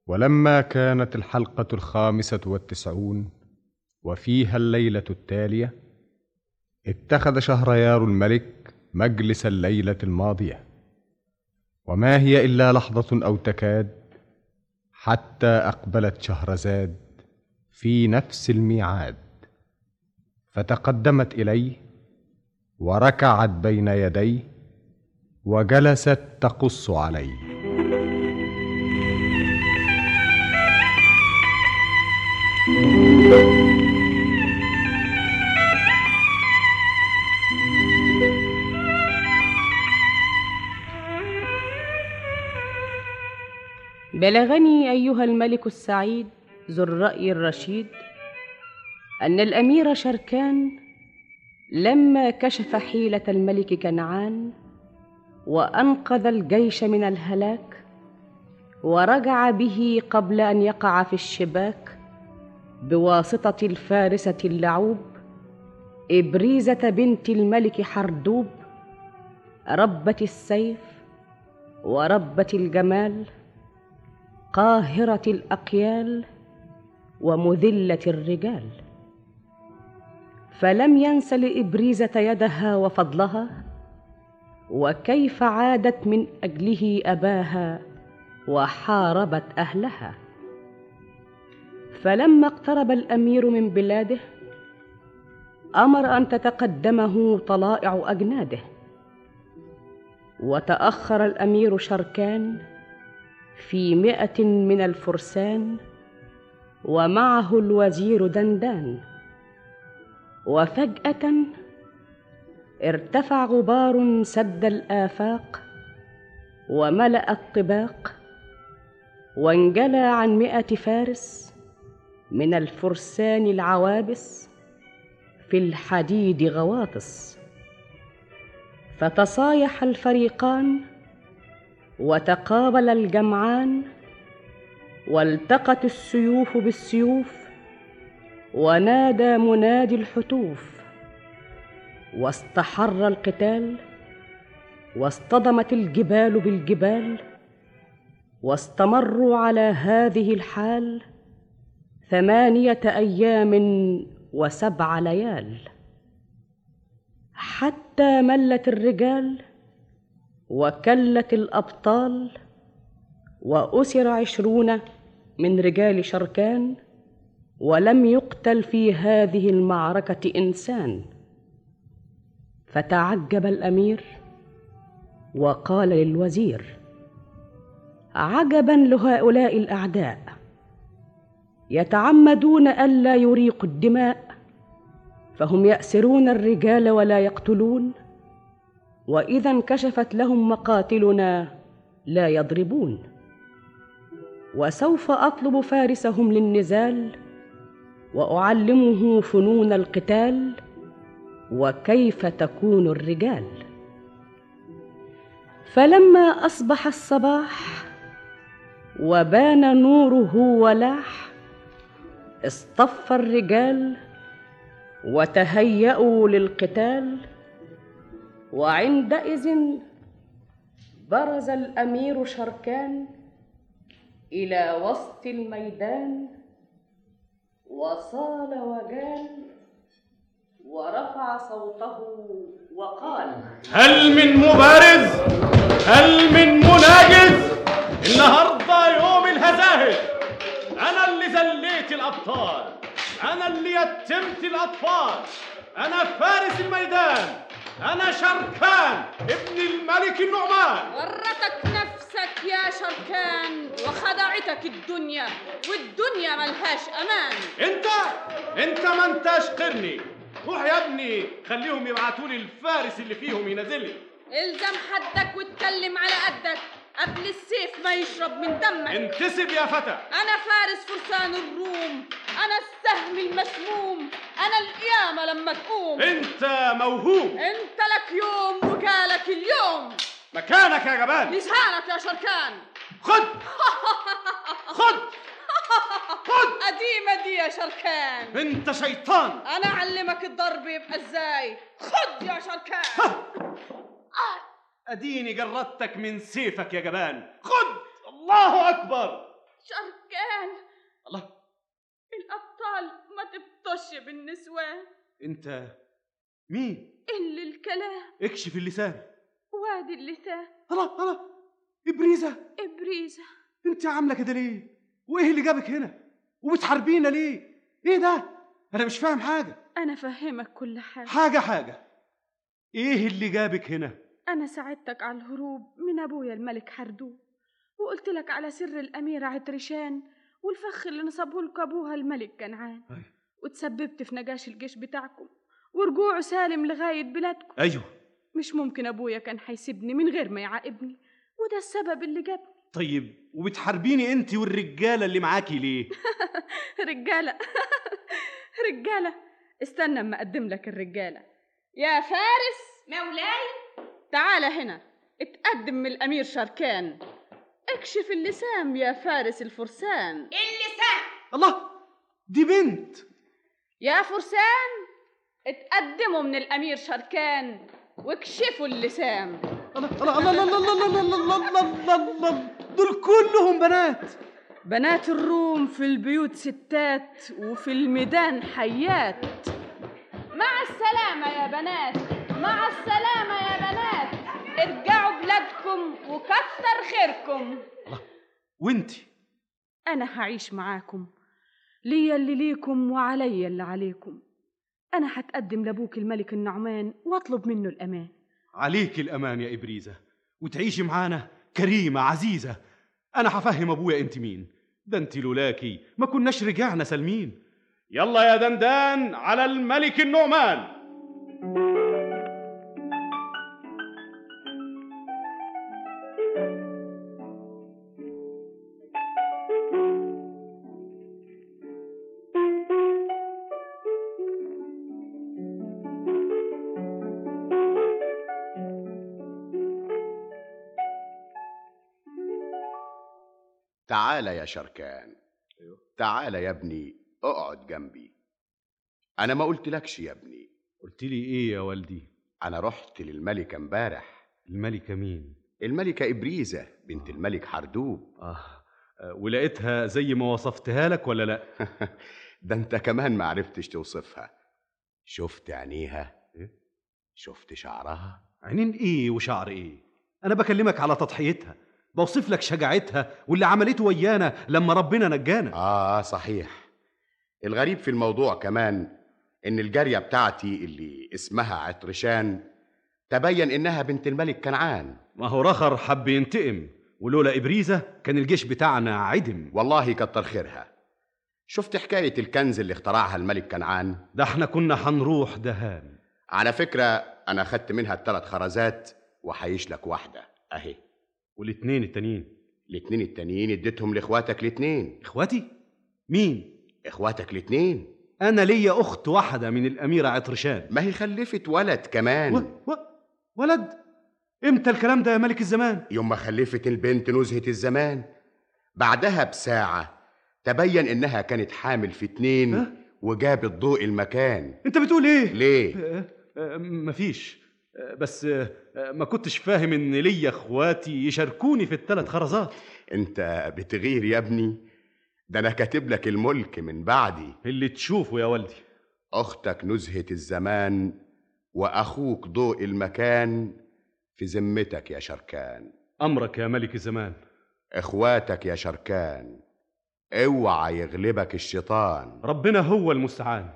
ولما كانت الحلقة 95 وفيها الليلة التالية، اتخذ شهريار الملك مجلس الليلة الماضية، وما هي إلا لحظة أو تكاد حتى أقبلت شهرزاد في نفس الميعاد، فتقدمت إليه وركعت بين يديه وجلست تقص عليه. بلغني أيها الملك السعيد ذو الرأي الرشيد أن الأمير شركان لما كشف حيلة الملك كنعان وأنقذ الجيش من الهلاك ورجع به قبل أن يقع في الشباك بواسطة الفارسة اللعوب إبريزة بنت الملك حردوب، ربة السيف وربة الجمال، قاهرة الأقيال ومذلة الرجال، فلم ينس لإبريزة يدها وفضلها، وكيف عادت من أجله أباها وحاربت أهلها. فلما اقترب الأمير من بلاده أمر أن تتقدمه طلائع أجناده، وتأخر الأمير شركان في 100 من الفرسان ومعه الوزير دندان. وفجأة ارتفع غبار سد الآفاق وملأ الطباق، وانجلى عن 100 فارس من الفرسان العوابس في الحديد غواطس، فتصايح الفريقان وتقابل الجمعان، والتقت السيوف بالسيوف ونادى منادي الحتوف، واستحر القتال واصطدمت الجبال بالجبال، واستمروا على هذه الحال 8 أيام و7 ليال، حتى ملت الرجال وكلت الأبطال، وأسر 20 من رجال شركان، ولم يقتل في هذه المعركة إنسان. فتعجب الأمير وقال للوزير: عجبا لهؤلاء الأعداء، يتعمدون ألا يريقوا الدماء، فهم يأسرون الرجال ولا يقتلون، وإذا انكشفت لهم مقاتلنا لا يضربون. وسوف أطلب فارسهم للنزال وأعلمه فنون القتال وكيف تكون الرجال. فلما أصبح الصباح وبان نوره ولاح، اصطف الرجال وتهيأوا للقتال، وعندئذ برز الأمير شركان إلى وسط الميدان، وصال وجال ورفع صوته وقال: هل من مبارز؟ هل من مناجز؟ النهارده يوم الهزاهز، أنا اللي ذليت الأبطال، أنا اللي يتمت الأطفال، أنا فارس الميدان، أنا شركان ابن الملك النعمان. ورتك نفسك يا شركان وخدعتك الدنيا، والدنيا ملهاش أمان. أنت ما انتش قرني. روح يا ابني خليهم يبعتولي الفارس اللي فيهم ينزلي. الزم حدك واتكلم على قدك قبل السيف ما يشرب من دمك. انتسب يا فتى. أنا فارس فرسان الروم، أنا السهم المسموم، أنا القيامة لما تقوم. انت موهوب، انت لك يوم وجالك اليوم. مكانك يا جبان. لسانك يا شركان. خد خد خد. قديمة دي يا شركان. انت شيطان. أنا أعلمك الضرب يبقى ازاي. خد يا شركان. اديني جردتك من سيفك يا جبان. خد. الله اكبر. شركان بالنسوان. انت مين؟ اللي الكلام اكشف اللسان. وادي اللسان. الله ابريزه، ابريزه. انت عامله كده ليه؟ وايه اللي جابك هنا؟ وبتحاربينا ليه؟ ايه ده؟ انا مش فاهم حاجه. انا فهمك كل حاجه. حاجه ايه اللي جابك هنا؟ انا ساعدتك على الهروب من ابويا الملك حردوب، وقلت لك على سر الاميره عطرشان والفخ اللي نصبه لك ابوها الملك كنعان. وتسببت في نجاش الجيش بتاعكم ورجوعه سالم لغايه بلادكم. ايوه. مش ممكن ابويا كان هيسيبني من غير ما يعاقبني، وده السبب اللي جابني. طيب وبتحاربيني انت والرجاله اللي معاكي ليه؟ رجاله رجاله؟ استنى اما اقدم لك الرجاله. يا فارس مولاي، تعال هنا اتقدم من الامير شركان. اكشف اللسان يا فارس الفرسان. اللسان. الله، دي بنت. يا فرسان اتقدموا من الامير شركان واكشفوا اللسان. الله، دول كلهم بنات. بنات الروم في البيوت ستات وفي الميدان حيات. مع السلامة يا بنات، مع السلامة يا بنات، ارجعوا بلادكم وكتر خيركم. وانتي؟ أنا هعيش معاكم، ليا اللي ليكم وعليا اللي عليكم. أنا هتقدم لأبوك الملك النعمان وأطلب منه الأمان. عليك الأمان يا إبريزة، وتعيشي معانا كريمة عزيزة. أنا هفهم أبويا أنت مين. ده أنت لولاكي ما كناش رجعنا سالمين. يلا يا دندان على الملك النعمان. تعال يا شركان. تعال يا ابني، اقعد جنبي. انا ما قلتلكش يا ابني. قلت لي ايه يا والدي؟ انا رحت للملكة امبارح. الملكة مين؟ الملكة إبريزة بنت الملك حردوب. ولقيتها زي ما وصفتها لك ولا لا؟ ده انت كمان ما عرفتش توصفها. شفت عينيها؟ شفت شعرها؟ عينين ايه وشعر ايه؟ انا بكلمك على تضحيتها، بوصف لك شجاعتها واللي عملته ويانا لما ربنا نجانا. صحيح. الغريب في الموضوع كمان ان الجارية بتاعتي اللي اسمها عطرشان تبين انها بنت الملك كنعان. ما هو رخر حب ينتقم، ولولا إبريزة كان الجيش بتاعنا عدم. والله كتر خيرها. شفت حكاية الكنز اللي اخترعها الملك كنعان؟ ده احنا كنا هنروح دهان. على فكرة انا خدت منها 3 خرزات وحيش لك واحدة اهي. والاتنين التانيين؟ الاتنين التانيين اديتهم لاخواتك الاتنين. اخواتي؟ مين؟ اخواتك الاتنين. انا ليا اخت واحدة من الاميرة عطرشان. ما هي خلفت ولد كمان. ولد؟ امتى الكلام ده يا ملك الزمان؟ يوم ما خلفت البنت نزهة الزمان. بعدها بساعة تبين انها كانت حامل في 2 وجابت ضوء المكان. انت بتقول ايه؟ ليه؟ مفيش، بس ما كنتش فاهم ان ليا اخواتي يشاركوني في ال3 خرزات. انت بتغير يا ابني، ده انا كاتب لك الملك من بعدي. اللي تشوفه يا والدي. اختك نزهة الزمان واخوك ضوء المكان في ذمتك يا شركان. امرك يا ملك الزمان. اخواتك يا شركان، اوعى يغلبك الشيطان. ربنا هو المستعان.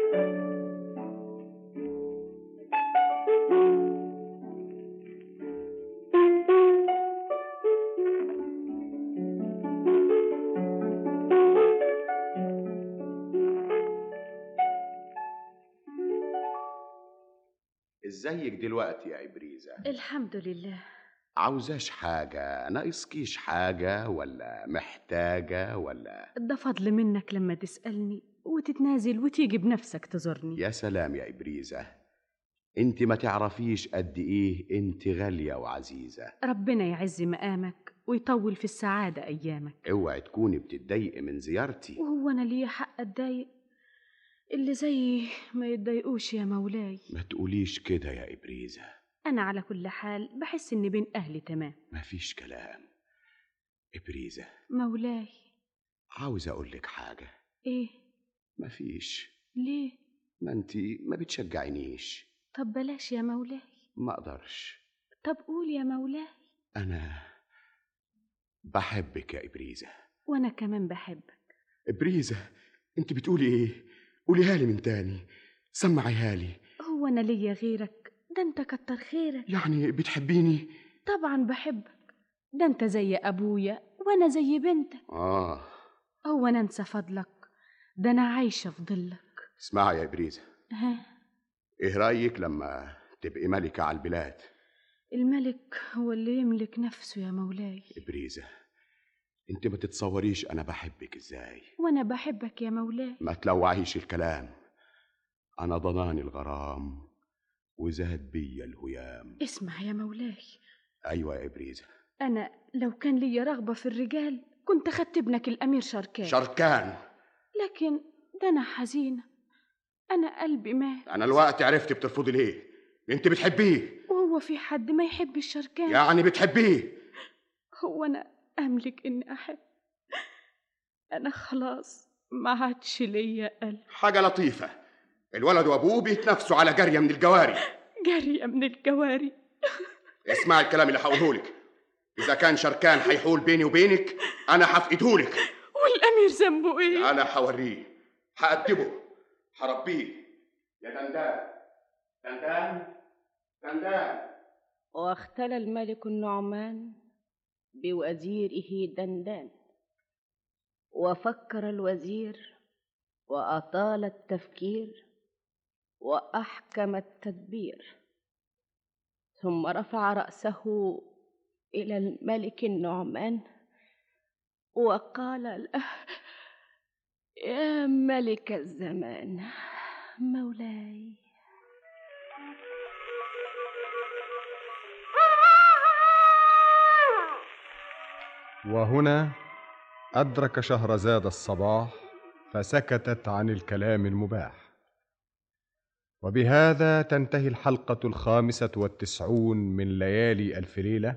ازيك دلوقتي يا إبريزة؟ الحمد لله. عاوزاش حاجة؟ ناقصكيش حاجة ولا محتاجة ولا؟ ده فضل منك لما تسألني وتتنازل وتيجي بنفسك تزورني. يا سلام يا إبريزة، انت ما تعرفيش قد ايه انت غالية وعزيزة. ربنا يعز مقامك ويطول في السعادة أيامك. اوعي تكوني بتتضايقي من زيارتي. وهو أنا ليا حق أتضايق؟ اللي زيي ما يتضايقوش يا مولاي. ما تقوليش كده يا إبريزة. أنا على كل حال بحس إني بين أهلي تمام. مفيش كلام. إبريزة مولاي، عاوز أقولك حاجة. إيه؟ مفيش. ليه؟ ما انت ما بتشجعينيش. طب بلاش يا مولاي. ما اقدرش. طب قول يا مولاي. انا بحبك يا ابريزة. وانا كمان بحبك. ابريزة، انت بتقولي ايه؟ قوليها لي من تاني، سمعيها لي. هو انا ليا غيرك؟ ده انت كتر خيرك. يعني بتحبيني؟ طبعا بحبك، ده انت زي ابويا وانا زي بنتك. هو انا انسى فضلك؟ ده انا عايشه في ظلك. اسمعي يا ابريزة، ها؟ ايه رايك لما تبقي ملكة على البلاد؟ الملك هو اللي يملك نفسه يا مولاي. ابريزة، انت ما تتصوريش انا بحبك ازاي. وانا بحبك يا مولاي. ما تلوعيش الكلام، انا ضناني الغرام وزاد بيا الهيام. اسمع يا مولاي. ايوه يا ابريزة. انا لو كان لي رغبه في الرجال كنت خدت ابنك الامير شركان. شركان؟ لكن ده انا حزينه، انا قلبي مات. انا الوقت عرفت بترفضي ليه. انت بتحبيه. وهو في حد ما يحب الشركان؟ يعني بتحبيه. هو انا املك اني احب؟ انا خلاص ما عادش ليا قلب. حاجه لطيفه، الولد وابوه بيتنافسوا على جاريه من الجواري. جاريه من الجواري؟ اسمع الكلام اللي هقولهولك. اذا كان شركان هيحول بيني وبينك انا هفقدهولك. والامير ذنبه ايه؟ انا هوريه، هأدبه، هربيه. يا دندان دندان دندان. واختلى الملك النعمان بوزيره دندان، وفكر الوزير وأطال التفكير وأحكم التدبير، ثم رفع رأسه إلى الملك النعمان وقال له: يا ملك الزمان، مولاي. وهنا أدرك شهرزاد الصباح فسكتت عن الكلام المباح. وبهذا تنتهي الحلقة 95 من ليالي ألف ليلة،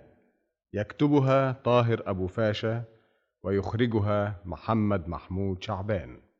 يكتبها طاهر أبو فاشا ويخرجها محمد محمود شعبان.